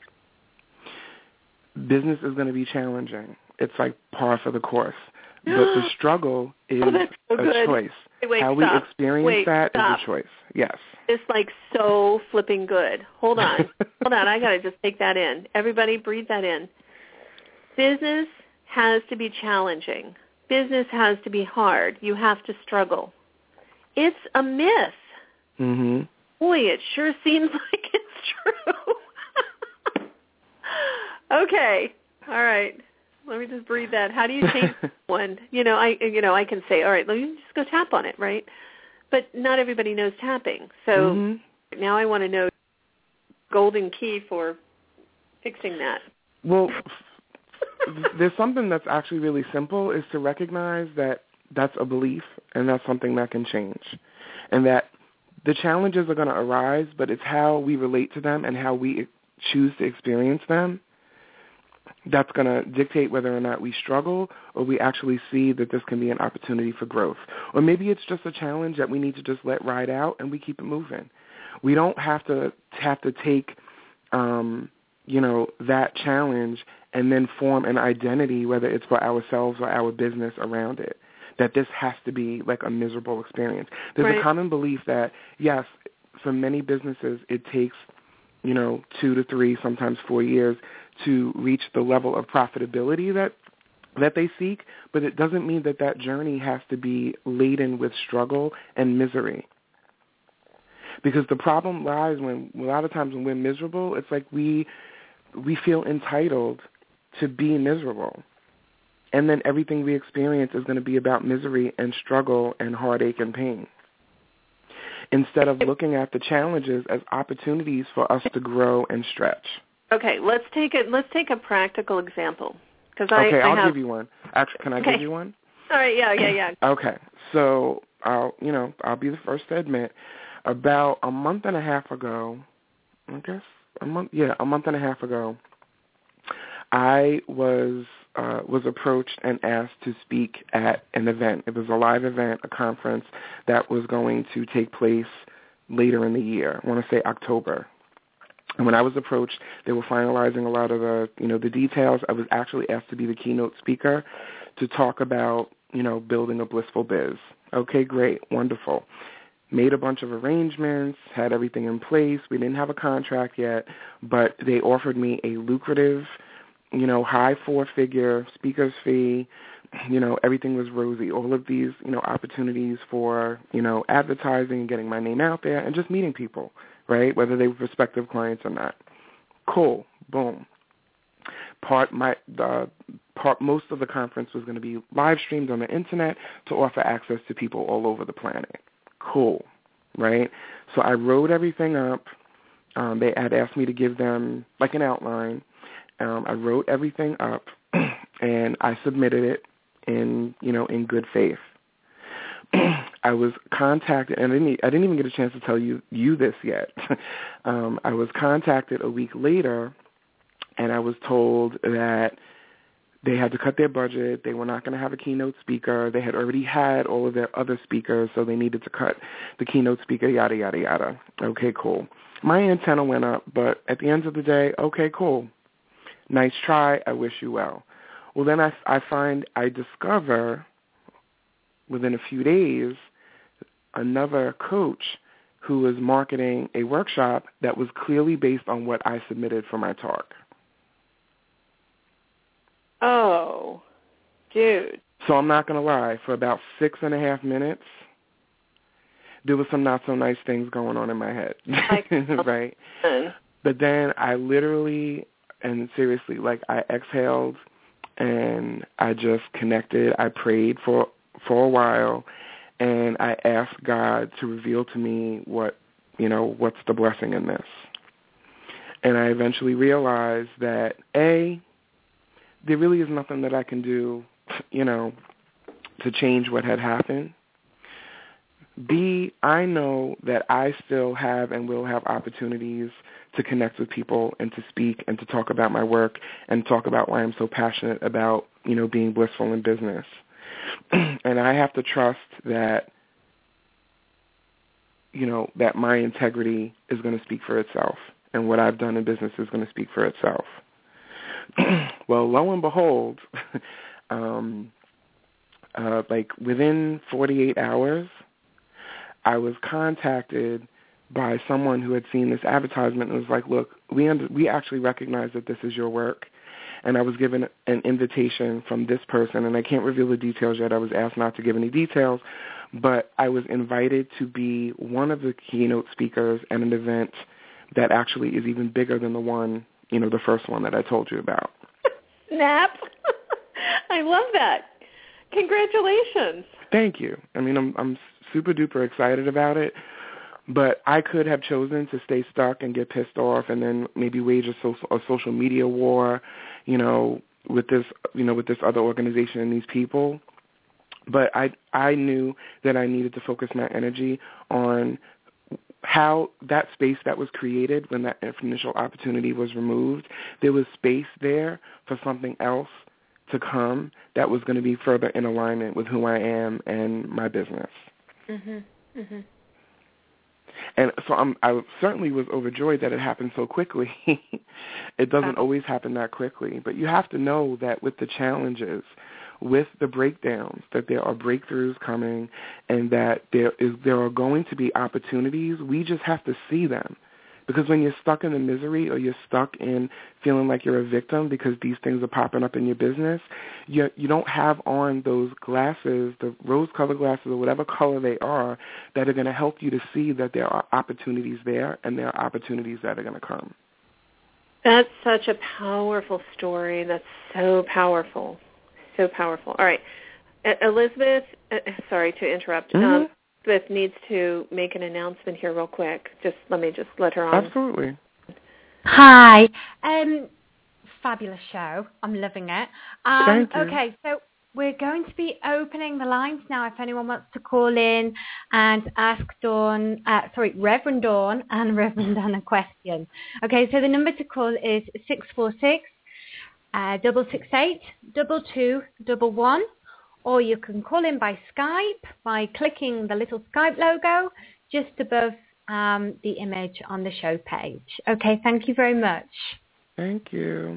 Business is going to be challenging. It's like par for the course. But the struggle is oh, so a good. choice. Wait, wait, How stop. we experience wait, that stop. is a choice. Yes. It's like so flipping good. Hold on. Hold on. I got to just take that in. Everybody breathe that in. Business has to be challenging. Business has to be hard. You have to struggle. It's a myth. Mm-hmm. Boy, it sure seems like it's true. Okay. All right. Let me just breathe that. How do you change one? You know, I you know I can say, all right, let me just go tap on it, right? But not everybody knows tapping. So mm-hmm. now I want to know golden key for fixing that? Well, there's something that's actually really simple, is to recognize that that's a belief and that's something that can change. And that the challenges are going to arise, but it's how we relate to them and how we choose to experience them that's going to dictate whether or not we struggle or we actually see that this can be an opportunity for growth. Or maybe it's just a challenge that we need to just let ride out and we keep it moving. We don't have to have to take, um, you know, that challenge and then form an identity, whether it's for ourselves or our business around it, that this has to be like a miserable experience. There's right. a common belief that, yes, for many businesses it takes, you know, two to three, sometimes four years to reach the level of profitability that that they seek, but it doesn't mean that that journey has to be laden with struggle and misery. Because the problem lies when, a lot of times when we're miserable, it's like we we feel entitled to be miserable. And then everything we experience is going to be about misery and struggle and heartache and pain, instead of looking at the challenges as opportunities for us to grow and stretch. Okay, let's take it. Let's take a practical example. Cause I, okay, I I'll have... give you one. Actually, can I okay. give you one? All right. Yeah, yeah, yeah. Okay, so I'll, you know, I'll be the first to admit. About a month and a half ago, I guess a month, yeah, a month and a half ago, I was uh, was approached and asked to speak at an event. It was a live event, a conference that was going to take place later in the year. I want to say October. And when I was approached, they were finalizing a lot of the, you know, the details. I was actually asked to be the keynote speaker to talk about, you know, building a blissful biz. Okay, great, wonderful. Made a bunch of arrangements, had everything in place. We didn't have a contract yet, but they offered me a lucrative, you know, high four-figure speaker's fee. You know, everything was rosy. All of these, you know, opportunities for, you know, advertising and getting my name out there and just meeting people, right, whether they were prospective clients or not. Cool. Boom. Part my the part most of the conference was going to be live streamed on the internet to offer access to people all over the planet. Cool, right? So I wrote everything up. Um, they had asked me to give them like an outline. Um, I wrote everything up, and I submitted it in, you know, in good faith. I was contacted, and I didn't, I didn't even get a chance to tell you you this yet. um, I was contacted a week later, and I was told that they had to cut their budget. They were not going to have a keynote speaker. They had already had all of their other speakers, so they needed to cut the keynote speaker, yada, yada, yada. Okay, cool. My antenna went up, but at the end of the day, okay, cool. Nice try. I wish you well. Well, then I, I find I discover within a few days another coach who was marketing a workshop that was clearly based on what I submitted for my talk. Oh, dude. So I'm not going to lie, for about six and a half minutes, there was some not-so-nice things going on in my head, right? But then I literally, and seriously, like I exhaled and I just connected. I prayed for, for a while, and I asked God to reveal to me what, you know, what's the blessing in this. And I eventually realized that, A, there really is nothing that I can do, you know, to change what had happened. B, I know that I still have and will have opportunities to connect with people and to speak and to talk about my work and talk about why I'm so passionate about, you know, being blissful in business. And I have to trust that, you know, that my integrity is going to speak for itself and what I've done in business is going to speak for itself. Well, lo and behold, um, uh, like within forty-eight hours, I was contacted by someone who had seen this advertisement and was like, look, we under, we actually recognize that this is your work. And I was given an invitation from this person, and I can't reveal the details yet. I was asked not to give any details, but I was invited to be one of the keynote speakers at an event that actually is even bigger than the one, you know, the first one that I told you about. Snap. I love that. Congratulations. Thank you. I mean, I'm I'm super duper excited about it. But I could have chosen to stay stuck and get pissed off and then maybe wage a social, a social media war, you know, with this, you know, with this other organization and these people. But I I knew that I needed to focus my energy on how that space that was created when that initial opportunity was removed, there was space there for something else to come that was going to be further in alignment with who I am and my business. Mhm. Mhm. And so I'm, I certainly was overjoyed that it happened so quickly. It doesn't always happen that quickly. But you have to know that with the challenges, with the breakdowns, that there are breakthroughs coming and that there is there are going to be opportunities. We just have to see them. Because when you're stuck in the misery or you're stuck in feeling like you're a victim because these things are popping up in your business, you you don't have on those glasses, the rose-colored glasses or whatever color they are, that are going to help you to see that there are opportunities there and there are opportunities that are going to come. That's such a powerful story. That's so powerful. So powerful. All right. Elizabeth, uh, sorry to interrupt. Mm-hmm. Um, Elizabeth needs to make an announcement here real quick. Just let me just let her on. Absolutely. Hi. Um, fabulous show. I'm loving it. Um, Thank you. Okay, so we're going to be opening the lines now if anyone wants to call in and ask Dawn, uh, sorry, Reverend Dawn and Reverend Anna a question. Okay, so the number to call is six four six, double six eight, double two, double one. Or you can call in by Skype by clicking the little Skype logo just above um, the image on the show page. Okay, thank you very much. Thank you.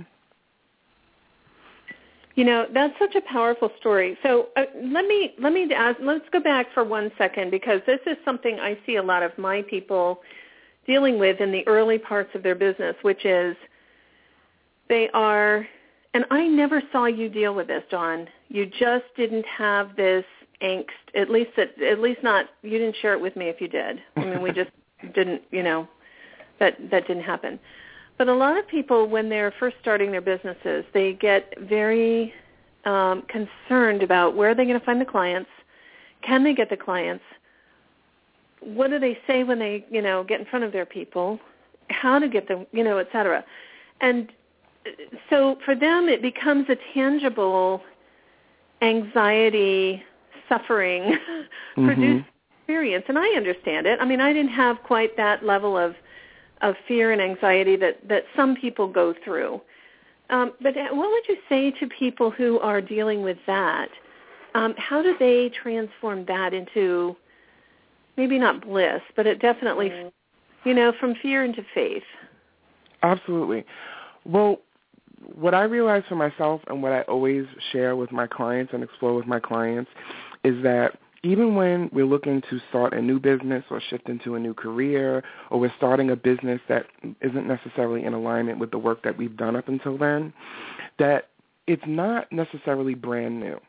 You know, that's such a powerful story. So uh, let me let me ask, let's go back for one second, because this is something I see a lot of my people dealing with in the early parts of their business, which is they are. And I never saw you deal with this, Dawn. You just didn't have this angst. At least, at, at least not. You didn't share it with me. If you did, I mean, we just didn't. You know, that that didn't happen. But a lot of people, when they're first starting their businesses, they get very um, concerned about where are they going to find the clients? Can they get the clients? What do they say when they, you know, get in front of their people? How to get them, you know, et cetera. And so for them, it becomes a tangible anxiety, suffering mm-hmm. produced experience. And I understand it. I mean, I didn't have quite that level of of fear and anxiety that, that some people go through. Um, but what would you say to people who are dealing with that? Um, how do they transform that into maybe not bliss, but it definitely, you know, from fear into faith? Absolutely. Well, what I realize for myself and what I always share with my clients and explore with my clients is that even when we're looking to start a new business or shift into a new career, or we're starting a business that isn't necessarily in alignment with the work that we've done up until then, that it's not necessarily brand new.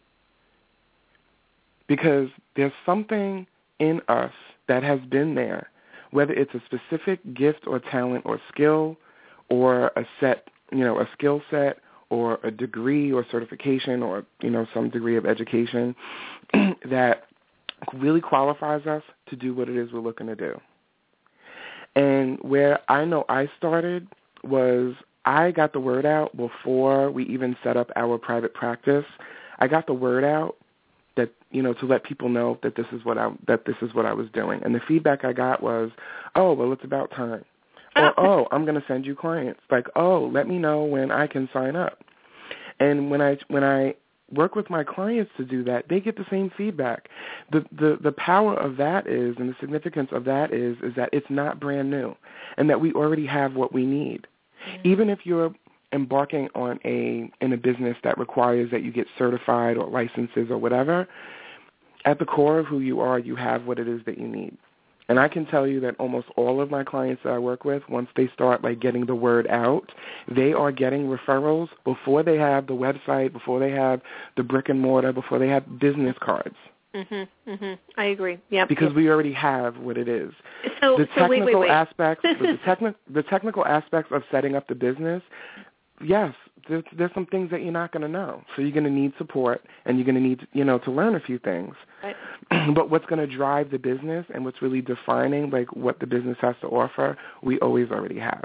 Because there's something in us that has been there, whether it's a specific gift or talent or skill or a set, you know, a skill set or a degree or certification or, you know, some degree of education that really qualifies us to do what it is we're looking to do. And where I know I started was I got the word out before we even set up our private practice. I got the word out that, you know, to let people know that this is what I that this is what I was doing. And the feedback I got was, oh, well, it's about time. Or, oh, I'm going to send you clients. Like, oh, let me know when I can sign up. And when I when I work with my clients to do that, they get the same feedback. The the the power of that is, and the significance of that is, is that it's not brand new, and that we already have what we need. Mm-hmm. Even if you're embarking on a in a business that requires that you get certified or licenses or whatever, at the core of who you are, you have what it is that you need. And I can tell you that almost all of my clients that I work with, once they start like getting the word out, they are getting referrals before they have the website, before they have the brick and mortar, before they have business cards. Mhm, mhm. I agree. Yep. Because yep. we already have what it is. So, the so technical wait, wait, wait. aspects, the, techni- the technical aspects of setting up the business, yes, there's, there's some things that you're not going to know. So you're going to need support, and you're going to need, you know, to learn a few things. Right. But what's going to drive the business and what's really defining, like, what the business has to offer, we always already have.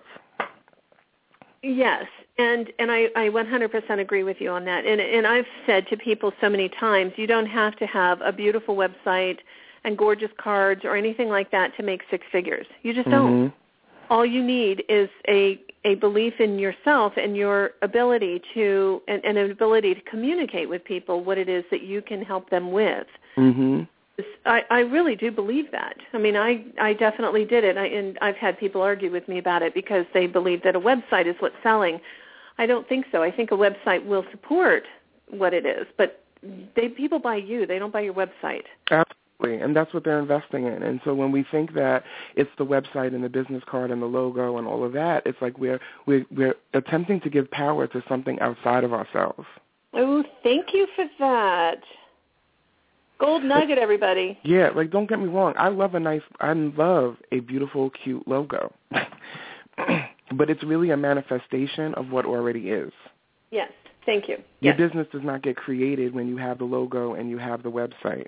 Yes, and and I, I one hundred percent agree with you on that. And and I've said to people so many times, you don't have to have a beautiful website and gorgeous cards or anything like that to make six figures. You just don't. Mm-hmm. All you need is a, a belief in yourself and your ability to and, and an ability to communicate with people what it is that you can help them with. Mm-hmm. I, I really do believe that. I mean, I, I definitely did it, I, and I've had people argue with me about it because they believe that a website is what's selling. I don't think so. I think a website will support what it is, but they people buy you. They don't buy your website. Absolutely, and that's what they're investing in. And so when we think that it's the website and the business card and the logo and all of that, it's like we're we're, we're attempting to give power to something outside of ourselves. Oh, thank you for that. Gold nugget, everybody. Yeah, like, don't get me wrong. I love a nice, I love a beautiful, cute logo. But it's really a manifestation of what already is. Yes, thank you. Your yes. business does not get created when you have the logo and you have the website.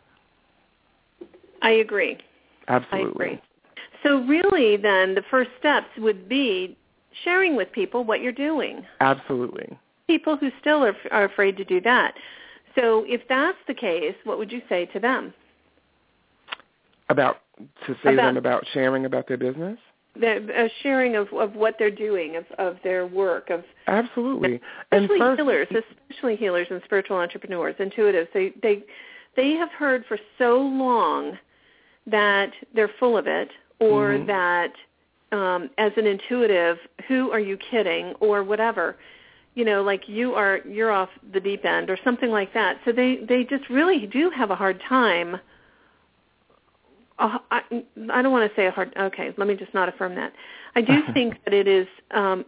I agree. Absolutely. I agree. So really, then, the first steps would be sharing with people what you're doing. Absolutely. People who still are, are afraid to do that. So if that's the case, what would you say to them? About, to say about, to them about sharing about their business? The uh, sharing of, of what they're doing, of, of their work. of Absolutely. Especially and first, healers, especially healers and spiritual entrepreneurs, intuitives. They, they, they have heard for so long that they're full of it, or mm-hmm. that um, as an intuitive, who are you kidding, or whatever. You know, like you are, you're off the deep end or something like that. So they, they just really do have a hard time. Uh, I, I don't want to say a hard, okay, let me just not affirm that. I do think that it is, um,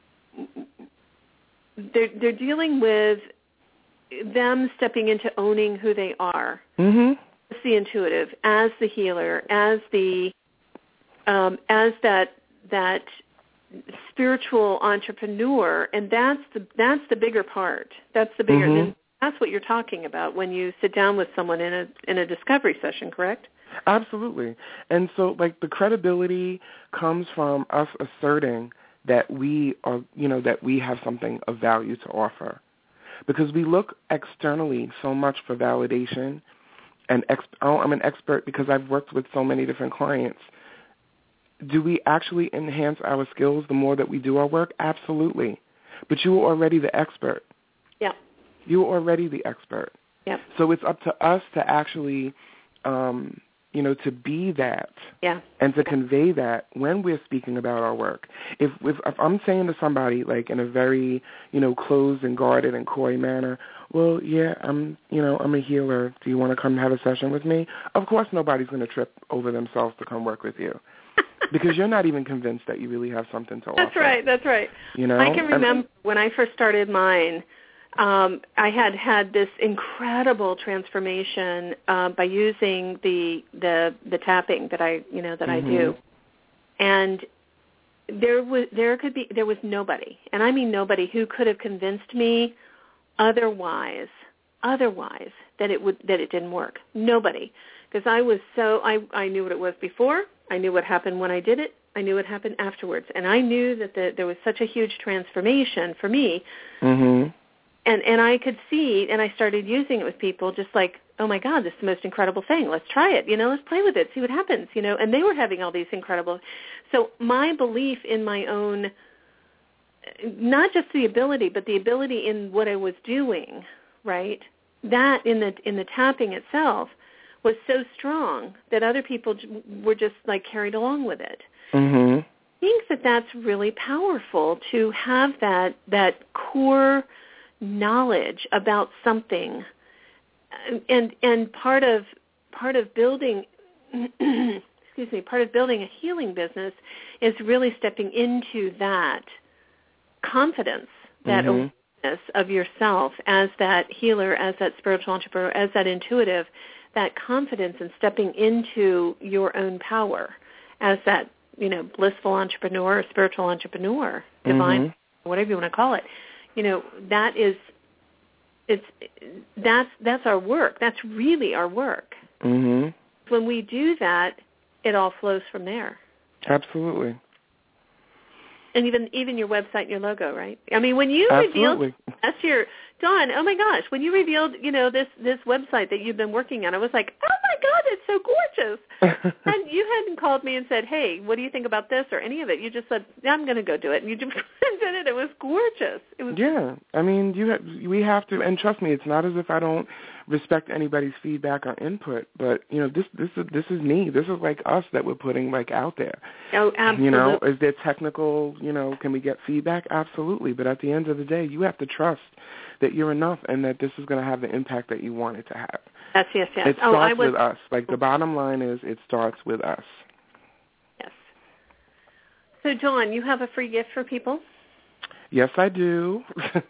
they're, they're dealing with them stepping into owning who they are. Mm-hmm. As the intuitive, as the healer, as the, um, as that, that, spiritual entrepreneur, and that's the that's the bigger part. That's the bigger. Mm-hmm. That's what you're talking about when you sit down with someone in a in a discovery session, correct? Absolutely. And so, like, the credibility comes from us asserting that we are, you know, that we have something of value to offer, because we look externally so much for validation. And ex- oh, I'm an expert because I've worked with so many different clients. Do we actually enhance our skills the more that we do our work? Absolutely. But you are already the expert. Yeah. You are already the expert. Yeah. So it's up to us to actually, um, you know, to be that. Yeah. And to yeah. convey that when we're speaking about our work. If, if if I'm saying to somebody, like, in a very, you know, closed and guarded and coy manner, well, yeah, I'm, you know, I'm a healer. Do you want to come have a session with me? Of course nobody's going to trip over themselves to come work with you. Because you're not even convinced that you really have something to offer. That's right. That's right. You know, I can remember when I first started mine, um, I had had this incredible transformation uh, by using the the the tapping that I you know that mm-hmm. I do, and there was there could be there was nobody, and I mean nobody, who could have convinced me otherwise otherwise that it would that it didn't work. Nobody, because I was so I I knew what it was before. I knew what happened when I did it. I knew what happened afterwards. And I knew that the, there was such a huge transformation for me. Mm-hmm. And and I could see, and I started using it with people just like, oh, my God, this is the most incredible thing. Let's try it. You know, let's play with it, see what happens. You know, and they were having all these incredible. So my belief in my own, not just the ability, but the ability in what I was doing, right, that in the in the tapping itself was so strong that other people were just like carried along with it. Mm-hmm. I think that that's really powerful to have that that core knowledge about something, and and part of part of building, excuse me, part of building a healing business is really stepping into that confidence, that mm-hmm. awareness of yourself as that healer, as that spiritual entrepreneur, as that intuitive. That confidence in stepping into your own power as that, you know, blissful entrepreneur, spiritual entrepreneur, divine, mm-hmm. whatever you want to call it. you know, that is, it's, that's, that's our work. That's really our work. Mm-hmm. When we do that, it all flows from there. Absolutely. And even even your website and your logo, right? I mean, when you Absolutely. revealed, that's your, Dawn, oh my gosh, when you revealed, you know, this, this website that you've been working on, I was like, oh my God, it's so gorgeous. And you hadn't called me and said, hey, what do you think about this or any of it? You just said, yeah, I'm going to go do it. And you just did it. It was gorgeous. It was. Yeah. I mean, you have, we have to, and trust me, it's not as if I don't respect anybody's feedback or input, but, you know, this this is this is me. This is like us that we're putting like out there. Oh, absolutely. You know, is there technical, you know, can we get feedback? Absolutely. But at the end of the day, you have to trust that you're enough and that this is going to have the impact that you want it to have. Yes, yes, yes. It oh, starts I was, with us. Like the bottom line is it starts with us. Yes. So, Dawn, you have a free gift for people? Yes, I do.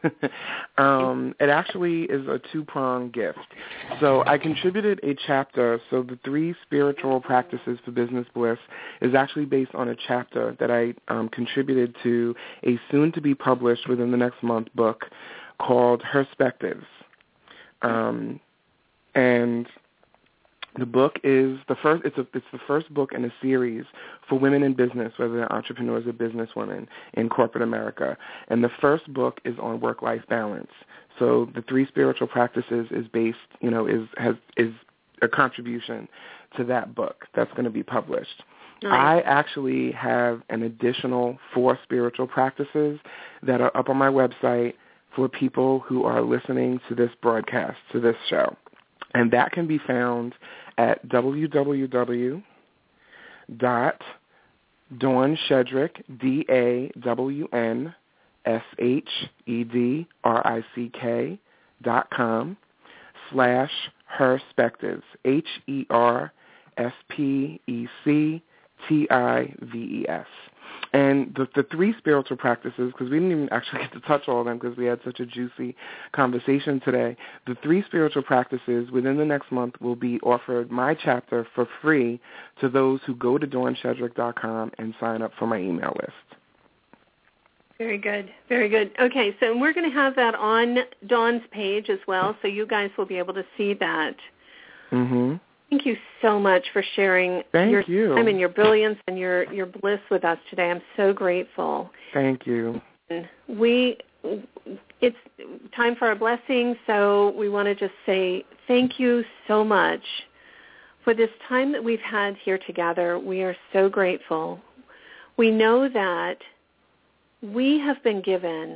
um, it actually is a two-pronged gift. So I contributed a chapter. So the three spiritual practices for business bliss is actually based on a chapter that I um, contributed to a soon-to-be-published within the next month book called Herspectives. Um, and the book is the first. It's a, it's the first book in a series for women in business, whether they're entrepreneurs or businesswomen in corporate America. And the first book is on work-life balance. So the three spiritual practices is based, you know, is has is a contribution to that book that's going to be published. Nice. I actually have an additional four spiritual practices that are up on my website for people who are listening to this broadcast, to this show. And that can be found at w w w dot dawn shedrick, D A W N S H E D R I C K dot com slash herspectives, H E R S P E C T I V E S. And the, the three spiritual practices, because we didn't even actually get to touch all of them because we had such a juicy conversation today, the three spiritual practices within the next month will be offered my chapter for free to those who go to dawn shedrick dot com and sign up for my email list. Very good. Very good. Okay, so we're going to have that on Dawn's page as well, so you guys will be able to see that. Mm-hmm. Thank you so much for sharing Thank your you. time and your brilliance and your, your bliss with us today. I'm so grateful. Thank you. We, it's time for our blessing, so we want to just say thank you so much for this time that we've had here together. We are so grateful. We know that we have been given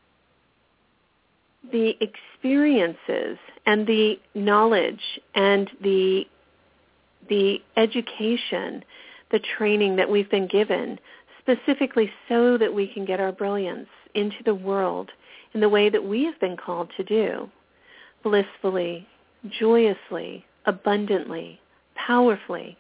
the experiences and the knowledge and the the education, the training that we've been given specifically so that we can get our brilliance into the world in the way that we have been called to do, blissfully, joyously, abundantly, powerfully.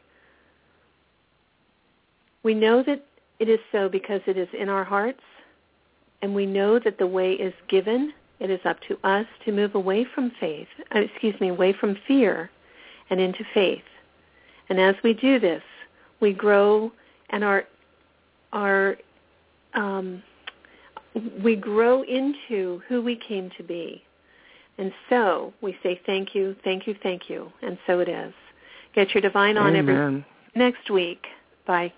We know that it is so because it is in our hearts, and we know that the way is given. It is up to us to move away from faith, excuse me, away from fear and into faith. And as we do this, we grow and our, our, um, we grow into who we came to be. And so we say thank you, thank you, thank you. And so it is. Get your divine on every next week. Bye.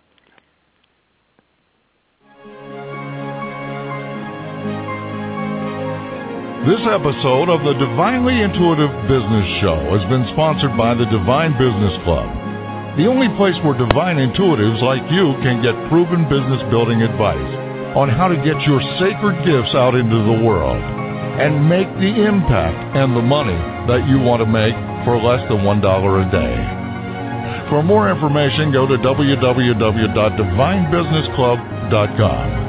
This episode of the Divinely Intuitive Business Show has been sponsored by the Divine Business Club, the only place where divine intuitives like you can get proven business building advice on how to get your sacred gifts out into the world and make the impact and the money that you want to make for less than one dollar a day. For more information, go to w w w dot divine business club dot com.